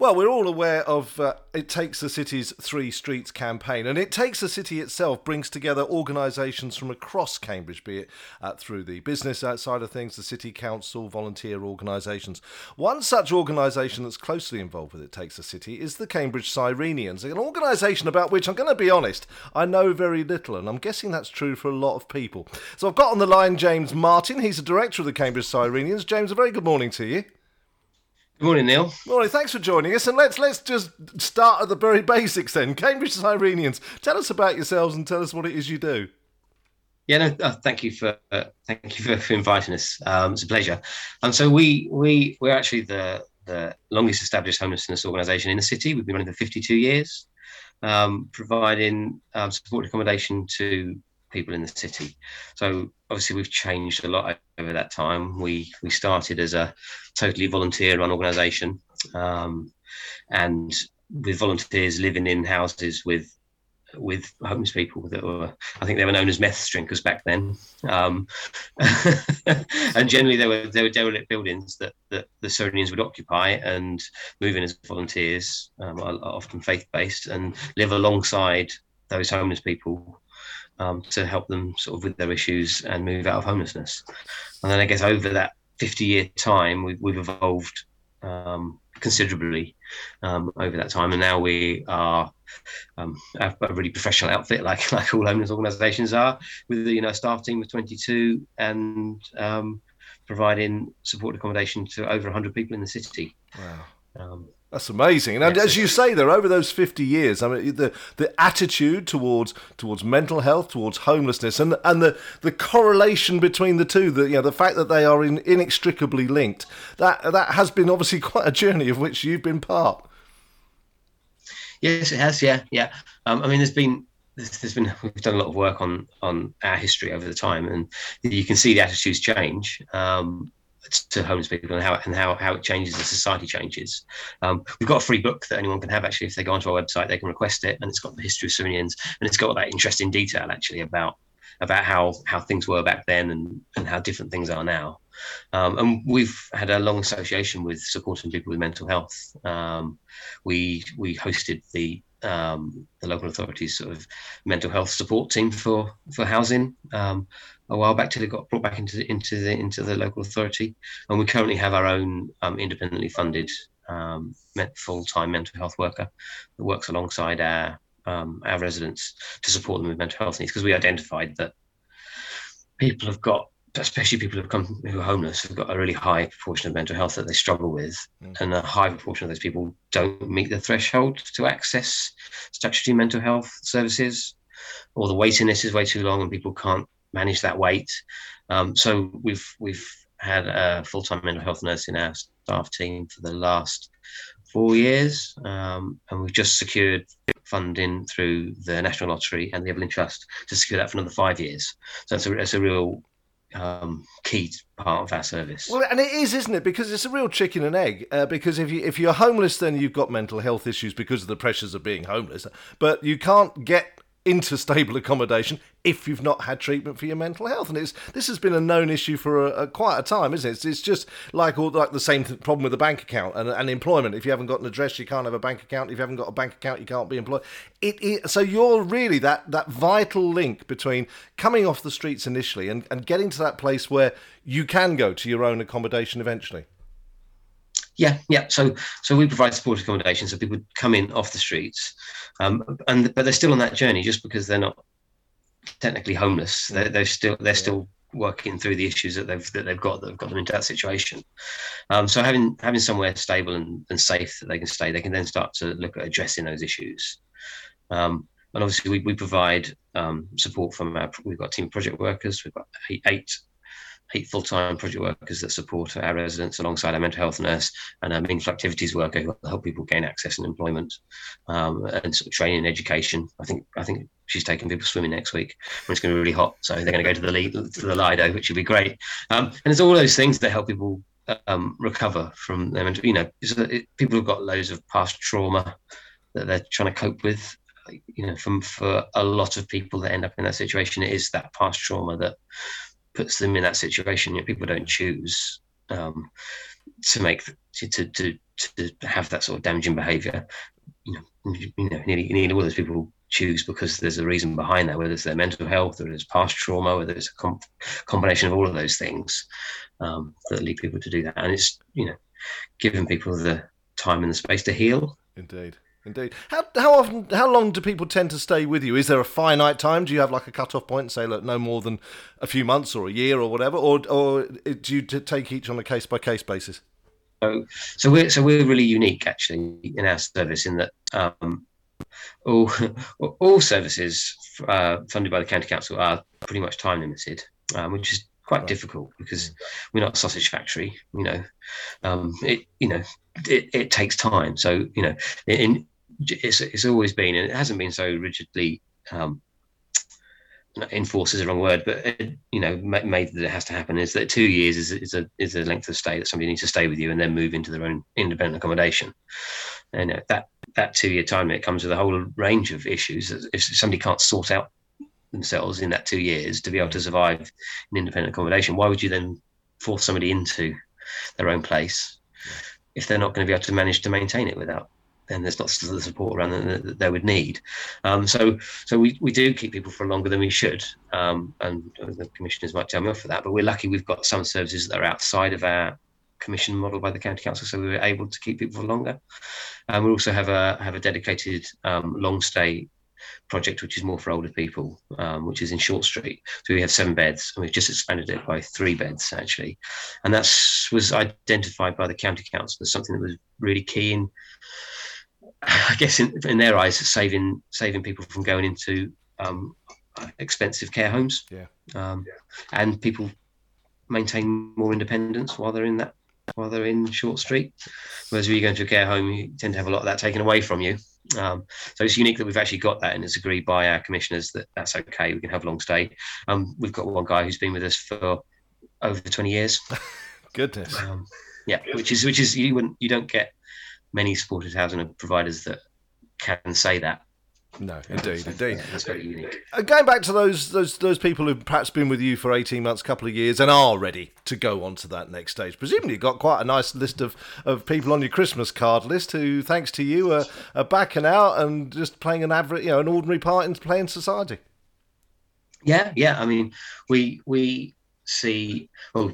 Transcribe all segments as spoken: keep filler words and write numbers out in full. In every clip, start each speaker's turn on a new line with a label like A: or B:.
A: Well, we're all aware of uh, It Takes a City's Three Streets campaign, and It Takes a City itself brings together organisations from across Cambridge, be it uh, through the business side of things, the City Council, volunteer organisations. One such organisation that's closely involved with It Takes a City is the Cambridge Cyrenians, an organisation about which, I'm going to be honest, I know very little, and I'm guessing that's true for a lot of people. So I've got on the line James Martin. He's the director of the Cambridge Cyrenians. James, a very good morning to you.
B: Good morning, Neil.
A: Morning, thanks for joining us. And let's let's just start at the very basics then. Cambridge Cyrenians, tell us about yourselves and tell us what it is you do.
B: Yeah, no, uh, thank you for uh, thank you for, for inviting us. Um, it's a pleasure. And um, so we we we're actually the the longest established homelessness organisation in the city. We've been running for fifty-two years, um, providing um, supported accommodation to people in the city. So obviously we've changed a lot over that time. We we started as a totally volunteer-run organisation, um, and with volunteers living in houses with with homeless people that were, I think they were known as meth drinkers back then. Um, and generally they were they were derelict buildings that, that the Cyrenians would occupy and move in as volunteers, um, often faith-based, and live alongside those homeless people um, to help them sort of with their issues and move out of homelessness. And then I guess over that fifty-year time, we've, we've evolved um, considerably um, over that time, and now we are um, a, a really professional outfit, like like all homeless organisations are, with the, you know, staff team of twenty-two and um, providing support accommodation to over one hundred people in the city.
A: Wow.
B: Um,
A: That's amazing. And
B: yes,
A: as you say there, over those fifty years, I mean, the the attitude towards towards mental health, towards homelessness, and and the, the correlation between the two, the you know the fact that they are in, inextricably linked, that that has been obviously quite a journey of which you've been part.
B: Yes, it has. Yeah, yeah. Um, I mean, there's been there's been we've done a lot of work on on our history over the time, and you can see the attitudes change Um, to homeless people and how and how, how it changes as society changes. Um, we've got a free book that anyone can have, actually. If they go onto our website, they can request it, and it's got the history of Cyrenians, and it's got that interesting detail actually about about how how things were back then and and how different things are now. Um, and we've had a long association with supporting people with mental health. Um, we we hosted the um, the local authorities sort of mental health support team for for housing um, a while back, till it got brought back into the, into the into the local authority. And we currently have our own um, independently funded um, full-time mental health worker that works alongside our um, our residents to support them with mental health needs, because we identified that people have got, especially people who have come who are homeless, have got a really high proportion of mental health that they struggle with, mm. and a high proportion of those people don't meet the threshold to access statutory mental health services, or the waiting list is way too long and people can't manage that wait. Um, so we've we've had a full-time mental health nurse in our staff team for the last four years, um, and we've just secured funding through the National Lottery and the Evelyn Trust to secure that for another five years. So it's a, it's a real um key part of our service.
A: Well, and it is, isn't it? Because it's a real chicken and egg. Uh, because if you if you're homeless, then you've got mental health issues because of the pressures of being homeless. But you can't get into stable accommodation if you've not had treatment for your mental health, and it's this has been a known issue for a, a quite a time, isn't it? It's, it's just like all like the same th- problem with a bank account and, and employment. If you haven't got an address, you can't have a bank account. If you haven't got a bank account, you can't be employed. It, it so you're really that that vital link between coming off the streets initially and, and getting to that place where you can go to your own accommodation eventually.
B: Yeah, yeah. So, so we provide supported accommodation, so people come in off the streets, um, and but they're still on that journey. Just because they're not technically homeless, they're, they're still they're yeah. still working through the issues that they've that they've got that have got them into that situation. Um, so having having somewhere stable and, and safe that they can stay, they can then start to look at addressing those issues. Um, and obviously, we we provide um, support from our. We've got a team of project workers. We've got eight. eight eight full-time project workers that support our residents alongside our mental health nurse and our meaningful activities worker who help people gain access and employment, um, and sort of training and education. I think I think she's taking people swimming next week when it's going to be really hot, so they're going to go to the to the Lido, which would be great. Um, and it's all those things that help people um, recover from their mental. You know, it, people have got loads of past trauma that they're trying to cope with. You know, from for a lot of people that end up in that situation, it is that past trauma that puts them in that situation. You know, people don't choose um, to make to, to to to have that sort of damaging behaviour. You know, you know, nearly, nearly all those people choose because there's a reason behind that, whether it's their mental health, or it's past trauma, whether it's a com- combination of all of those things um, that lead people to do that. And it's, you know, giving people the time and the space to heal.
A: Indeed. Indeed. How how often, how long do people tend to stay with you? Is there a finite time? Do you have like a cut-off point and say, look, no more than a few months or a year or whatever? Or or do you take each on a case-by-case basis?
B: So, so we're so we're really unique actually in our service in that um, all all services uh, funded by the county council are pretty much time limited, um, which is quite right. difficult because we're not a sausage factory. You know, um, it you know it, it takes time. So you know, in, it's it's always been, and it hasn't been so rigidly. Um, enforce is the wrong word, but it, you know, made that it has to happen, is that two years is, is a is a length of stay that somebody needs to stay with you and then move into their own independent accommodation. And uh, that that two year time limit comes with a whole range of issues. If somebody can't sort out themselves in that two years to be able to survive in independent accommodation, why would you then force somebody into their own place if they're not going to be able to manage to maintain it without? Then there's not the support around that, that they would need. Um, so so we, we do keep people for longer than we should. Um, and the commissioners might tell me off for that, but we're lucky we've got some services that are outside of our commission model by the county council, so we were able to keep people for longer. And we also have a have a dedicated um, long stay project, which is more for older people, um, which is in Short Street. So we have seven beds, and we've just expanded it by three beds actually. And that was identified by the county council as something that was really key in, I guess, in, in their eyes, saving saving people from going into um, expensive care homes.
A: Yeah.
B: Um, yeah. And people maintain more independence while they're in that while they're in Short Street. Whereas when you go into a care home, you tend to have a lot of that taken away from you. Um, so it's unique that we've actually got that, and it's agreed by our commissioners that that's okay. We can have long stay. Um, we've got one guy who's been with us for over twenty years.
A: Goodness.
B: Um, yeah, which is which is you wouldn't you don't get many supported housing providers that can say that.
A: No, indeed,
B: so,
A: indeed.
B: Yeah, that's very unique.
A: And going back to those those those people who've perhaps been with you for eighteen months, couple of years, and are ready to go on to that next stage. Presumably you've got quite a nice list of, of people on your Christmas card list who, thanks to you, are, are backing out and just playing an average, you know, an ordinary part in playing society.
B: Yeah, yeah. I mean, we we see, well,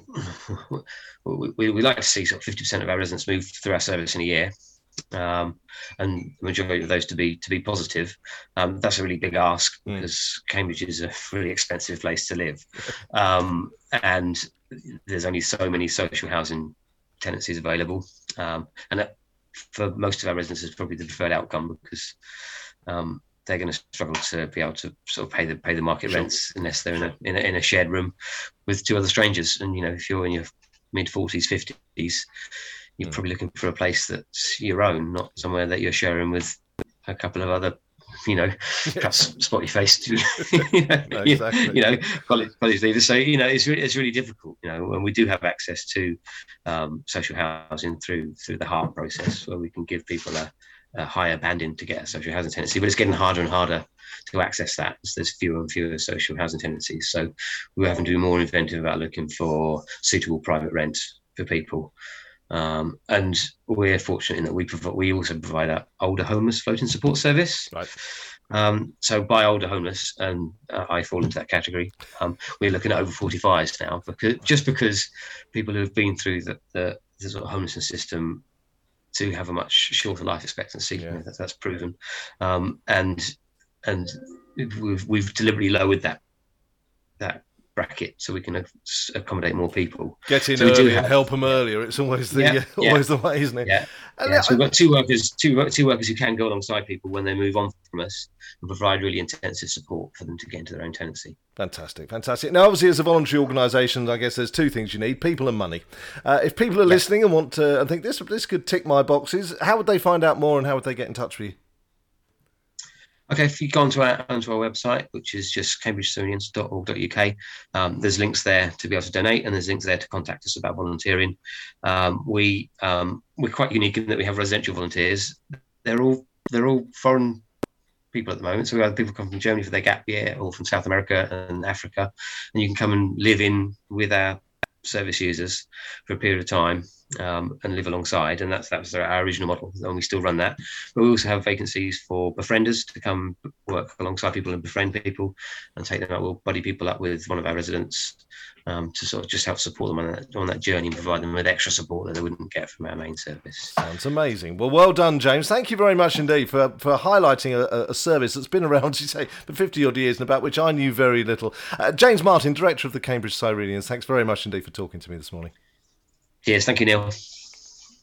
B: we, we, we like to see sort of fifty percent of our residents move through our service in a year. Um, and the majority of those to be to be positive. Um, that's a really big ask mm. because Cambridge is a really expensive place to live, um, and there's only so many social housing tenancies available. Um, and that, for most of our residents, is probably the preferred outcome because um, they're going to struggle to be able to sort of pay the pay the market sure. rents unless they're in a, in a in a shared room with two other strangers. And you know, if you're in your mid forties, fifties. You're probably looking for a place that's your own, not somewhere that you're sharing with a couple of other, you know, perhaps spotty faced, you know, no, exactly. you know, college, college leaders. So, you know, it's really, it's really difficult, you know, when we do have access to um, social housing through through the HEART process, where we can give people a, a higher banding to get a social housing tenancy, but it's getting harder and harder to access that as there's fewer and fewer social housing tenancies. So we're having to be more inventive about looking for suitable private rent for people. Um, and we're fortunate in that we provide, we also provide an older homeless floating support service.
A: Right.
B: Um, so by older homeless, and uh, I fall into that category, um, we're looking at over forty-fives now, because just because people who have been through the, the, the sort of homelessness system do have a much shorter life expectancy. Yeah. You know, that, that's proven. Um, and and we've we've deliberately lowered that that. bracket so we can accommodate more people.
A: Get in
B: so
A: early have, and help them earlier. It's always the
B: yeah,
A: uh, always yeah. the way, isn't it?
B: Yeah. yeah. So we've got two workers, two two workers who can go alongside people when they move on from us and provide really intensive support for them to get into their own tenancy.
A: Fantastic, fantastic. Now, obviously, as a voluntary organisation, I guess there's two things you need: people and money. Uh, if people are yeah. listening and want to, and think this this could tick my boxes, how would they find out more, and how would they get in touch with you?
B: Okay, if you go onto our, onto our website, which is just cambridge smithsonian dot org dot U K, um, there's links there to be able to donate, and there's links there to contact us about volunteering. Um, we um, we're quite unique in that we have residential volunteers. They're all they're all foreign people at the moment. So we have people come from Germany for their gap year, or from South America and Africa, and you can come and live in with our service users for a period of time. um, and live alongside, and that's that was our original model, and we still run that. But we also have vacancies for befrienders to come work alongside people and befriend people, and take them out. We'll buddy people up with one of our residents um, to sort of just help support them on that, on that journey and provide them with extra support that they wouldn't get from our main service.
A: Sounds amazing. Well, well done, James. Thank you very much indeed for for highlighting a, a service that's been around, as you say, for fifty odd years and about which I knew very little. Uh, James Martin, Director of the Cambridge Cyrenians, thanks very much indeed for talking to me this morning.
B: Yes, thank you, Neil.